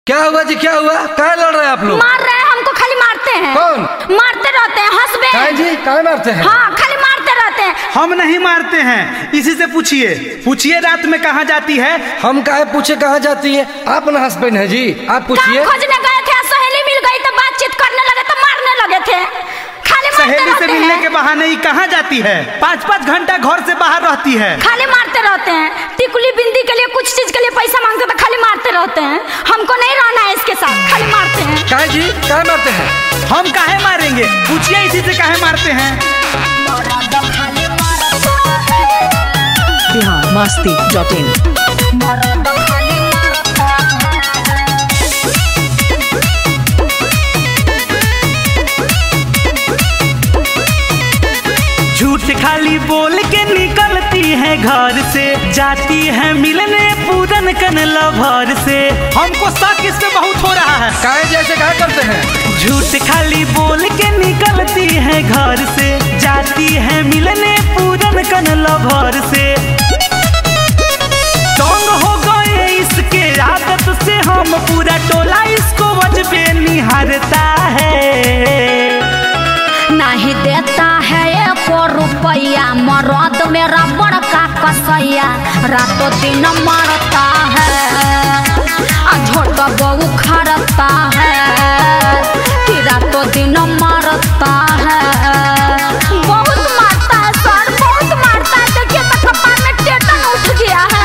क्या हुआ जी, क्या हुआ? क्या लड़ रहे हैं आप लोग? मार रहे हैं हमको, खाली मारते हैं। कौन? मारते रहते हैं, हंसबे। काय जी, काय मारते हैं? हाँ, खाली मारते रहते हैं। हम नहीं मारते हैं, इसी से पूछिए रात में कहाँ जाती है? हम काहे पूछे कहाँ जाती है? आप ना हस्बैंड है जी, आप पूछिए। काम खोजने गए थे, सहेली मिल गई तो बातचीत करने लगे तो मारने लगे थे। खाली मारते सहेली से रहते मिलने हैं। के बहाने ही कहाँ जाती है? 5-5 घंटा घर से बाहर रहती है। खाली मारते रहते हैं। टिकुली बिंदी के लिए, कुछ चीज के लिए पैसा मांगते तो खाली मारते रहते हैं। हमको नहीं रहना है इसके साथ, खाली मारते हैं। काय जी, काय मारते हैं? हम काहे मारेंगे? पूछिए इसी से काहे मारते हैं? biharmasti.in झूठ खाली बोल के निकलती है घर से, जाती है मिलने पूरन कन लभर से। हमको शक इससे बहुत हो रहा है। काय जी ऐसे क्या करते हैं? झूठ खाली बोल के निकलती है घर से, जाती है मिलने पूरन कन लभर से। तंग हो गए इसके आदत से, हम पूरा टोला इसको वजबे निहारता है। नहीं देता है एको रुपया, मरद मेरा बड़का कसैया, रातों दिन मरता है। छोटा बहू खड़ता है कि रातों दिन मरता है। बहुत मारता है सर, बहुत मारता है। देखिए तो कपार में टेटन उठ गया है।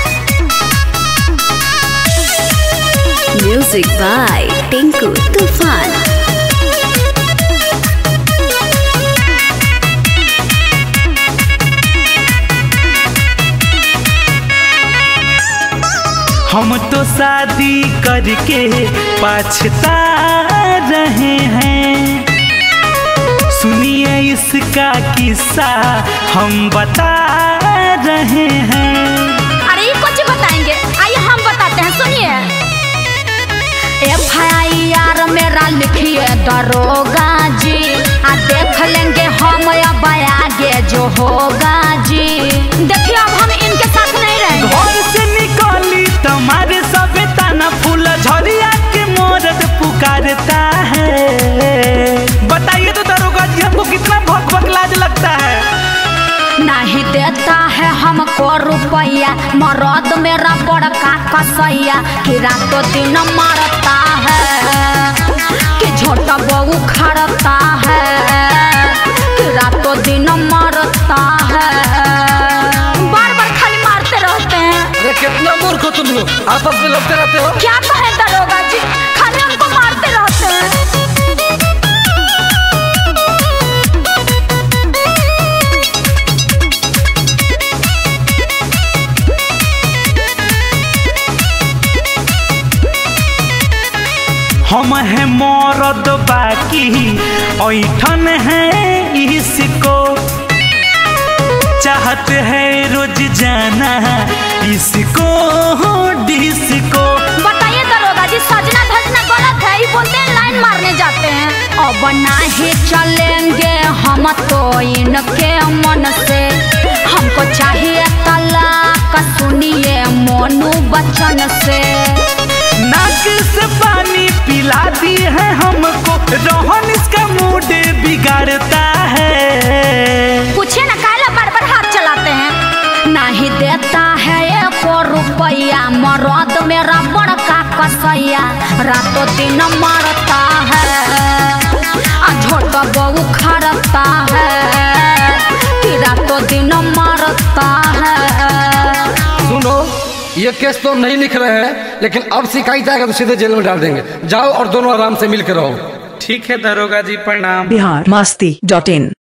Music by Tinku Tufan। हम तो शादी करके पछता रहे हैं। सुनिए इसका किस्सा हम बता रहे हैं। अरे ये कुछ बताएंगे, आइए हम बताते हैं, सुनिए। FIR मेरा लिखिए दरोगा जी, देख लेंगे हम अब आगे जो होगा जी। देखिए अब हम इनके साथ नहीं रहेंगे। घर से निकाली तुम्हारे सब ताना, फूल झरिया के मोरद पुकारता है। बताइए तो दरोगा जी, हमको कितना भक भक लाज लगता है। नहीं देता है हमको रुपया, मरद मेरा बड़का कसैया, कि रातों दिन मारता है, कि छोटा बहू खड़ता है, कि रातों दिन मारता है। बार बार खाली मारते रहते हैं। अरे कितना मूर्ख हो तुम लोग, आपस में लड़ते रहते हो। क्या कहे दरोगा जी, खाली हमको मारते रहते हैं। हम है मरद बाकी ऐठन है इसको, चाहते है रोज जाना इसको डिस्को। बताइए दरोगा जी, सजना धजना गलत है, ये बोलते हैं लाइन मारने जाते हैं। अब नहीं चलेंगे हम तो इनके मन से, हमको चाहिए तलाक, सुनिए मोनू बच्चन से। नाक से पानी पिला दी है हमको, रोहन इसका मूड बिगाड़ता है। पूछिए ना काला बार बार हाथ चलाते हैं। नहीं देता है एको रुपया, मरद मेरा बड़का कसैया, रातों दिन मारता है। छोटा बहू खड़ता है, कि रातों दिन मारता है। सुनो, ये केस तो नहीं लिख रहे हैं, लेकिन अब शिकायत आएगा तो सीधे जेल में डाल देंगे। जाओ और दोनों आराम से मिल के रहो। ठीक है दरोगा जी, प्रणाम। biharmasti.in